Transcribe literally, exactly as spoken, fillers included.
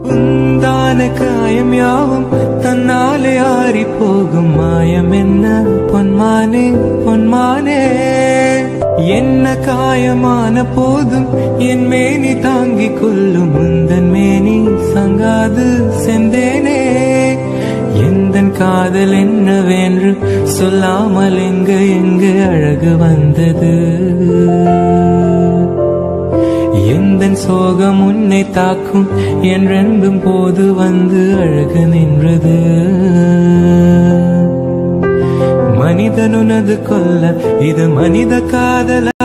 உந்தான காயம் யாவும் தன்னாலே ஆறி போகும் மாயம் என்ன பொன்மானே பொன்மானே என்ன காயமான போதும் என் மேனி தாங்கிக் கொள்ளும் முந்தன் மேனி சங்காது செந்தேனே எந்தன் காதல் என்னவென்று சொல்லாமல் எங்கு எங்கு அழகு வந்தது எந்தன் சோகம் உன்னை தாக்கும் என்றென்றும் போது வந்து அழகு நின்றது மனிதனுனது கொல்ல இது மனித காதல